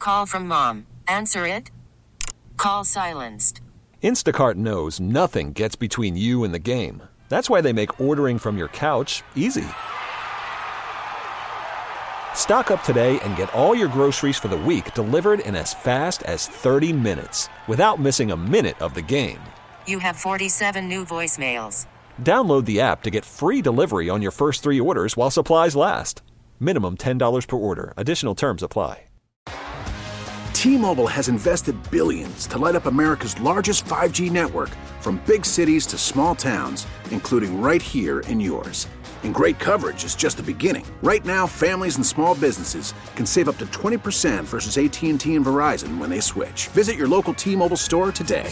Call from mom. Answer it. Call silenced. Instacart knows nothing gets between you and the game. That's why they make ordering from your couch easy. Stock up today and get all your groceries for the week delivered in as fast as 30 minutes without missing a minute of the game. You have 47 new voicemails. Download the app to get free delivery on your first 3 orders while supplies last. Minimum $10 per order. Additional terms apply. T-Mobile has invested billions to light up America's largest 5G network, from big cities to small towns, including right here in yours. And great coverage is just the beginning. Right now, families and small businesses can save up to 20% versus AT&T and Verizon when they switch. Visit your local T-Mobile store today.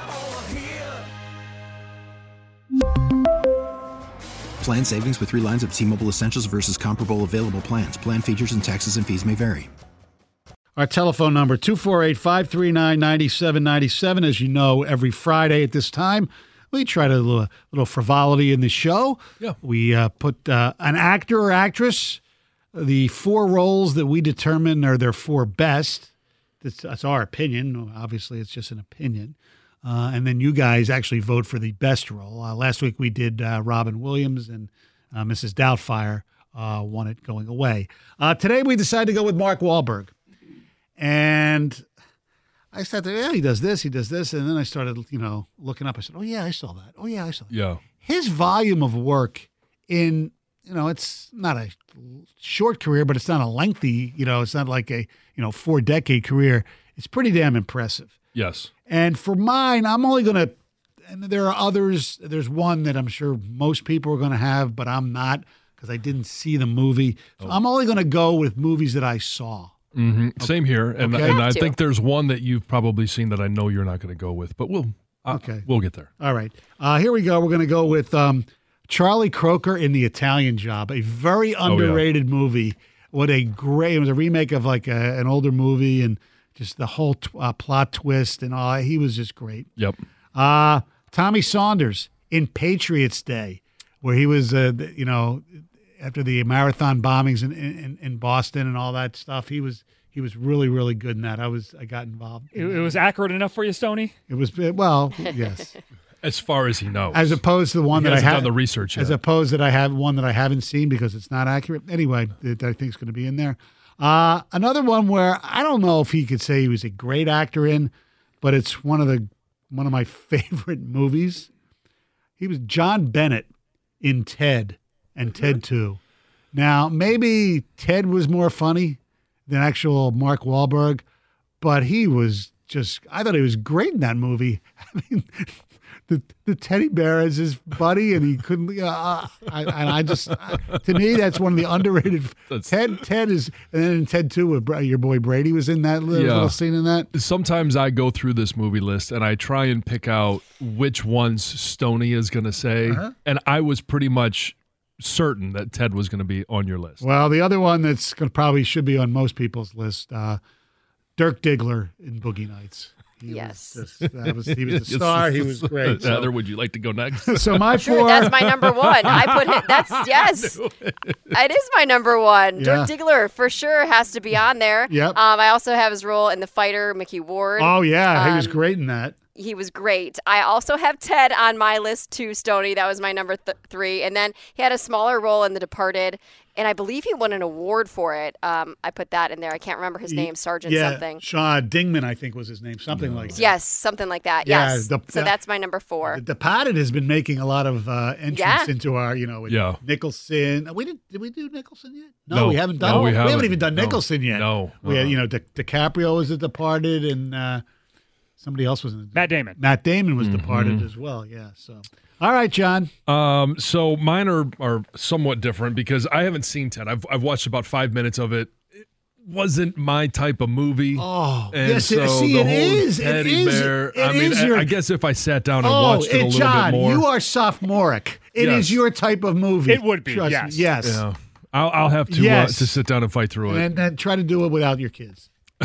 Plan savings with 3 lines of T-Mobile Essentials versus comparable available plans. Plan features and taxes and fees may vary. Our telephone number, 248-539-9797. As you know, every Friday at this time, we try to do a little frivolity in the show. Yeah. We put an actor or actress, the 4 roles that we determine are their 4 best. That's our opinion. Obviously, it's just an opinion. And then you guys actually vote for the best role. Last week we did Robin Williams, and Mrs. Doubtfire won it going away. Today we decided to go with Mark Wahlberg. And I said, yeah, he does this. And then I started, looking up. I said, oh, yeah, I saw that. Yeah. His volume of work in, it's not a short career, but it's not a lengthy, it's not like a, 4-decade career. It's pretty damn impressive. Yes. And for mine, I'm only going to, and there are others. There's one that I'm sure most people are going to have, but I'm not because I didn't see the movie. So I'm only going to go with movies that I saw. Mm-hmm. Okay. Same here. And, okay. and I think there's one that you've probably seen that I know you're not going to go with, but we'll get there. All right. Here we go. We're going to go with Charlie Croker in The Italian Job, a very underrated movie. It was a remake of like an older movie, and just the whole plot twist and all. He was just great. Yep. Tommy Saunders in Patriots Day, where he was, after the marathon bombings in Boston and all that stuff, he was really, really good in that. I got involved. It was accurate enough for you, Stoney? It was, well, yes. As far as he knows. As opposed to the one that I have done the research yet. As opposed that I have one that I haven't seen because it's not accurate. Anyway, that I think is going to be in there. Another one where I don't know if he could say he was a great actor in, but it's one of my favorite movies. He was John Bennett in Ted and Ted 2. Now, maybe Ted was more funny than actual Mark Wahlberg, but he was I thought he was great in that movie. I mean, the teddy bear as his buddy, and he couldn't, to me, that's one of the underrated. Ted is, and then in Ted 2, your boy Brady was in that little scene in that. Sometimes I go through this movie list and I try and pick out which ones Stoney is going to say, and I was pretty much certain that Ted was going to be on your list. Well, the other one that's probably should be on most people's list, Dirk Diggler in Boogie Nights. He was the star. He was great. Heather, would you like to go next? So my four. That's my number one. I put it. That's yes. It is my number one. Yeah. Dirk Diggler for sure has to be on there. Yep. I also have his role in The Fighter, Mickey Ward. Oh yeah, he was great in that. He was great. I also have Ted on my list too, Stoney. That was my number 3. And then he had a smaller role in The Departed, and I believe he won an award for it. I put that in there. I can't remember his name, Sergeant something. Shaw Dingman, I think was his name, something like that. Yes, something like that. Yeah, yes. So that's my number 4. The Departed has been making a lot of entrance into our, with Nicholson. Did we do Nicholson yet? No, we haven't done. We haven't even done Nicholson yet. No, we had, DiCaprio was The Departed, and somebody else was in it. Matt Damon. Matt Damon was Departed as well. Yeah. So, all right, John. So mine are somewhat different because I haven't seen Ted. I've watched about 5 minutes of it. It wasn't my type of movie. Oh, and yes. So See, the it whole is. Teddy bear. I guess if I sat down and watched it a little John, bit more. you are sophomoric. It is your type of movie. It would be. Trust Yes. Me. Yes. Yeah. I'll have to sit down and fight through it and try to do it without your kids.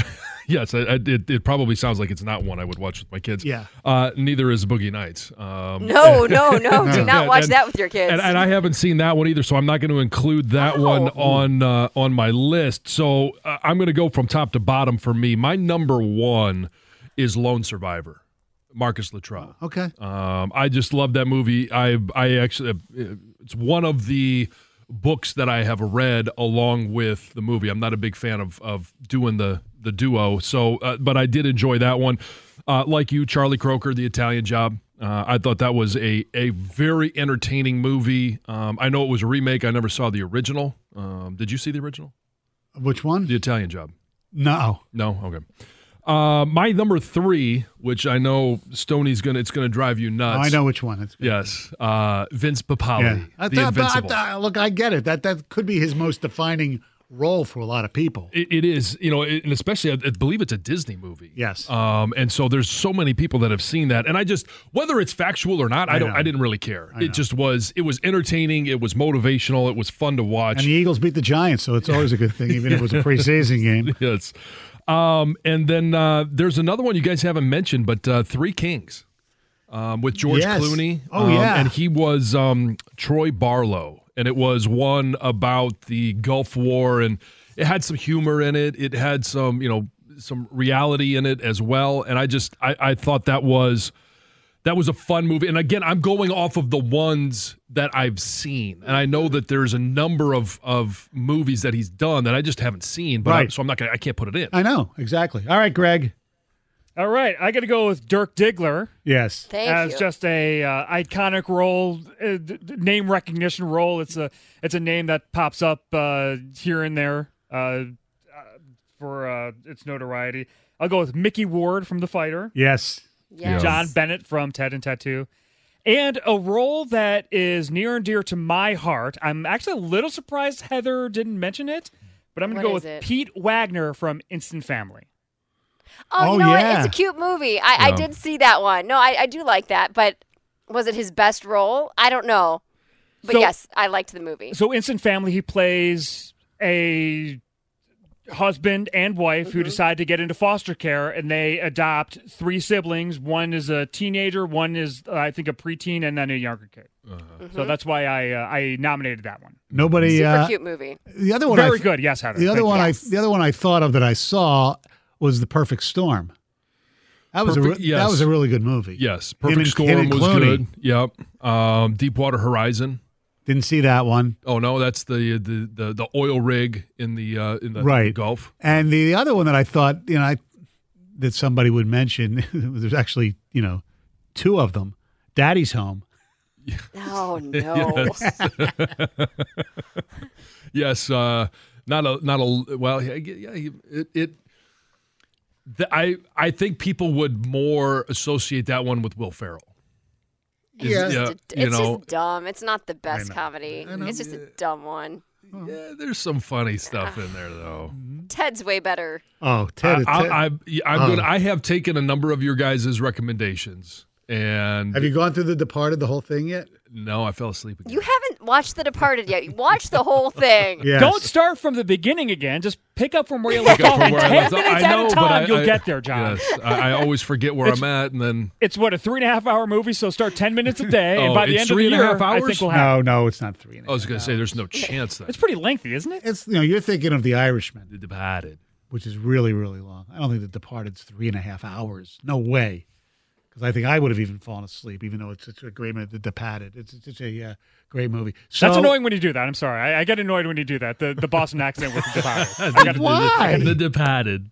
Yes, it probably sounds like it's not one I would watch with my kids. Yeah. Neither is Boogie Nights. No. Do not watch that with your kids. And I haven't seen that one either, so I'm not going to include that one on my list. So I'm going to go from top to bottom for me. My number one is Lone Survivor, Marcus Luttrell. Okay. I just love that movie. I actually, it's one of the books that I have read along with the movie. I'm not a big fan of doing the duo, so but I did enjoy that one. Like you, Charlie Croker, The Italian Job. I thought that was a very entertaining movie. I know it was a remake. I never saw the original. Did you see the original? Which one? The Italian Job. No. Okay. My number 3, which I know Stoney's it's gonna drive you nuts. Oh, I know which one. It's Yes, Vince Papale, Yeah. The Invincible. Look, I get it. That could be his most defining role for a lot of people. It is, and especially I believe it's a Disney movie. Yes. And so there's so many people that have seen that, and I just, whether it's factual or not, I didn't really care. It was entertaining, it was motivational, it was fun to watch. And the Eagles beat the Giants, so it's always a good thing, even if it was a preseason game. Yes. And then there's another one you guys haven't mentioned, but Three Kings with George Clooney. Oh, yeah. And he was Troy Barlow. And it was one about the Gulf War, and it had some humor in it. It had some, some reality in it as well. And I thought that was a fun movie. And again, I'm going off of the ones that I've seen. And I know that there's a number of movies that he's done that I just haven't seen. But Right. so I can't put it in. I know, exactly. All right, Greg. All right, I got to go with Dirk Diggler Yes. Thank as you. just a iconic role, name recognition role. It's a name that pops up here and there for its notoriety. I'll go with Mickey Ward from The Fighter, Yes. Yes. John Bennett from Ted and Tattoo, and a role that is near and dear to my heart. I'm actually a little surprised Heather didn't mention it, but I'm going to go What with is it? Pete Wagner from Instant Family. Oh, Oh, you know yeah. what? It's a cute movie. I did see that one. No, I do like that, but was it his best role? I don't know. But So- yes, I liked the movie. So Instant Family, he plays a husband and wife who decide to get into foster care, and they adopt 3 siblings. One is a teenager, one is, I think, a preteen, and then a younger kid. So that's why I nominated that one. Nobody. Super cute movie. The other one. Very good. Yes, Heather. The other Thank one. you. The other one I thought of that I saw was The Perfect Storm. That was Yes. that was a really good movie. Yes, Him Perfect and Storm was Clooney. good. Yep. Deepwater Horizon. Didn't see that one. Oh no, that's the oil rig in the Right. Gulf. And the other one that I thought, that somebody would mention, there's actually, 2 of them. Daddy's Home. Oh no. Yes. I think people would more associate that one with Will Ferrell. Yeah. It's just dumb. It's not the best comedy. It's just a dumb one. Yeah, there's some funny stuff in there though. Ted's way better. Oh, Ted. I have taken a number of your guys' recommendations, and Have you gone through The Departed, the whole thing yet? no, I fell asleep again. You haven't watched The Departed yet. Watch the whole thing. Yes. Don't start from the beginning again. Just pick up from where you left off. From where I 10 left off. minutes I at know, a but time, you'll get there, John. Yes, I always forget where I'm at, and then It's, a 3.5-hour movie, so start 10 minutes a day, and Oh, by the it's end of the 3.5 year, I hours? think we'll have No, it's not 3. I was going to say there's no chance that It's pretty lengthy, isn't it? It's you're thinking of The Irishman, The Departed. which is really, really long. I don't think The Departed's 3.5 hours. No way. Because I think I would have even fallen asleep, even though it's such a great movie. The Departed. It's such a great movie. So, That's annoying when you do that. I'm sorry. I get annoyed when you do that. The Boston accent with the Departed. Why? The Departed.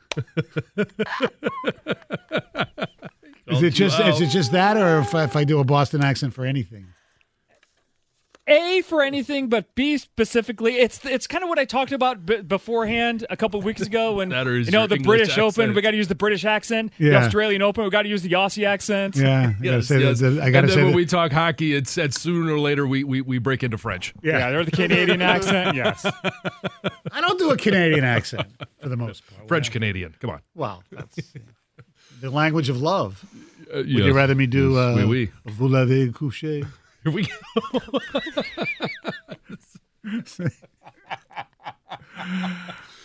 Is it just that, or if I do a Boston accent for anything? A, for anything, but B, specifically, it's kind of what I talked about beforehand a couple of weeks ago when, That or is the your British English Open, accent. we got to use the British accent. The Yeah. Australian Open, we got to use the Aussie accent. Yeah, I gotta say that. I gotta and then say when that. we talk hockey, it's sooner or later we break into French. Yeah, they're the Canadian accent, yes. I don't do a Canadian accent for the most part. French Canadian. Come on. Well, that's the language of love. Would Yes. you rather me do Oui, oui. Vous l'avez couché? Here we go.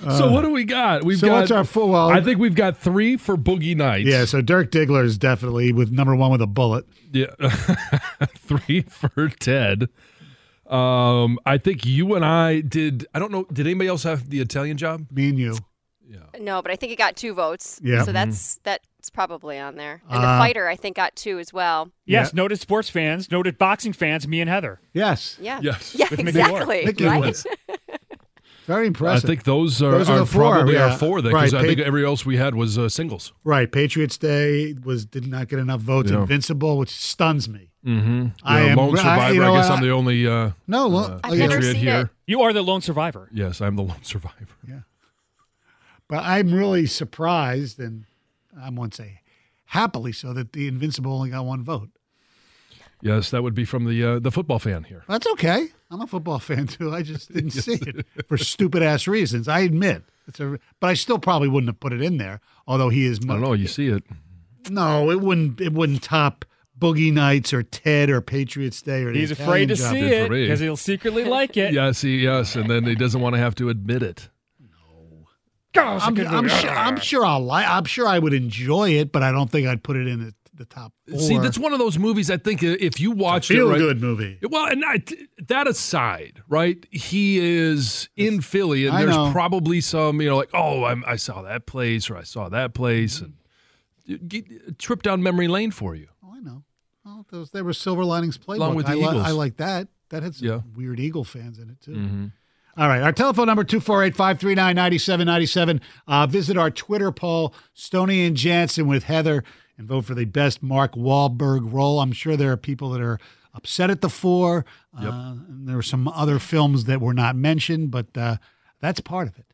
So what do we got? What's our full? Well, I think we've got 3 for Boogie Nights. Yeah, so Dirk Diggler is definitely with number 1 with a bullet. Yeah, 3 for Ted. I think you and I did. I don't know. Did anybody else have the Italian Job? Me and you. Yeah. No, but I think it got 2 votes. Yeah. So that's probably on there. And the fighter, I think, got 2 as well. Yes, Yeah. noted sports fans, noted boxing fans, me and Heather. Yes. Yeah. Yes. Yeah, With Mickey exactly. Mickey Right? Ward. Very I impressive. think those are the 4, probably yeah. our 4 then, because Right, I think every else we had was singles. Right. Patriots Day did not get enough votes. Yeah. Invincible, which stuns me. Mm-hmm. I am Lone Survivor. you know I guess what, I'm the only No, look. I've never patriot seen here. it. You are the lone survivor. Yes, I'm the Lone Survivor. But I'm really surprised, and I won't say happily so, that the Invincible only got 1 vote. Yes, that would be from the football fan here. That's okay. I'm a football fan too. I just didn't see it for stupid ass reasons. I admit, but I still probably wouldn't have put it in there. Although he is, I don't know. You see it. No, it wouldn't. It wouldn't top Boogie Nights or Ted or Patriots Day or. He's the afraid to Italian see Job. it for me. because he'll secretly like it. Yes, and then he doesn't want to have to admit it. Oh, it's a good movie. I'm sure I'm sure I would enjoy it, but I don't think I'd put it in the top 4. See, that's one of those movies. I think if you watched it, feel right, good movie. Well, and that aside, right? He is in Philly, and I there's know. probably some, like, I saw that place or I saw that place, and trip down memory lane for you. Oh, I know. Well, there were Silver Linings Playbook. Along with the Eagles. I like that. That had some Yeah. weird Eagle fans in it too. Mm-hmm. All right. Our telephone number, 248-539-9797. Visit our Twitter poll, Stoney and Jansen with Heather, and vote for the best Mark Wahlberg role. I'm sure there are people that are upset at the 4. And there were some other films that were not mentioned, but that's part of it.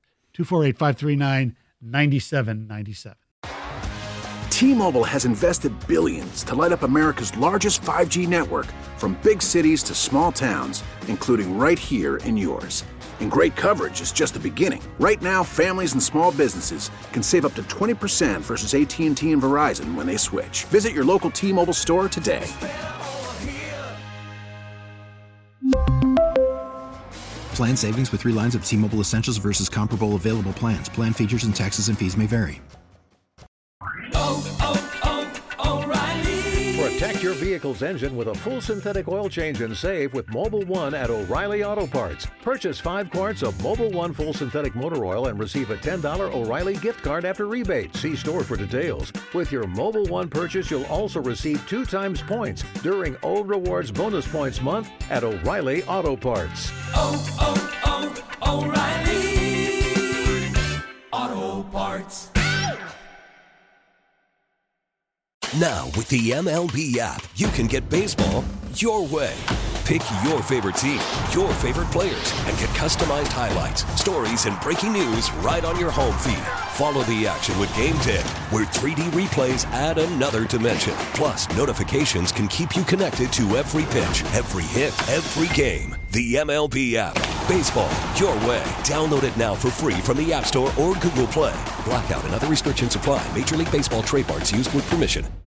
248-539-9797. T-Mobile has invested billions to light up America's largest 5G network, from big cities to small towns, including right here in yours. And great coverage is just the beginning. Right now, families and small businesses can save up to 20% versus AT&T and Verizon when they switch. Visit your local T-Mobile store today. Plan savings with 3 lines of T-Mobile Essentials versus comparable available plans. Plan features and taxes and fees may vary. Protect your vehicle's engine with a full synthetic oil change and save with Mobil 1 at O'Reilly Auto Parts. Purchase 5 quarts of Mobil 1 full synthetic motor oil and receive a $10 O'Reilly gift card after rebate. See store for details. With your Mobil 1 purchase, you'll also receive 2 times points during O Rewards Bonus Points Month at O'Reilly Auto Parts. O'Reilly Auto Parts. Now, with the MLB app, you can get baseball your way. Pick your favorite team, your favorite players, and get customized highlights, stories, and breaking news right on your home feed. Follow the action with Game Tip, where 3D replays add another dimension. Plus, notifications can keep you connected to every pitch, every hit, every game. The MLB app. Baseball your way. Download it now for free from the App Store or Google Play. Blackout and other restrictions apply. Major League Baseball trademarks used with permission.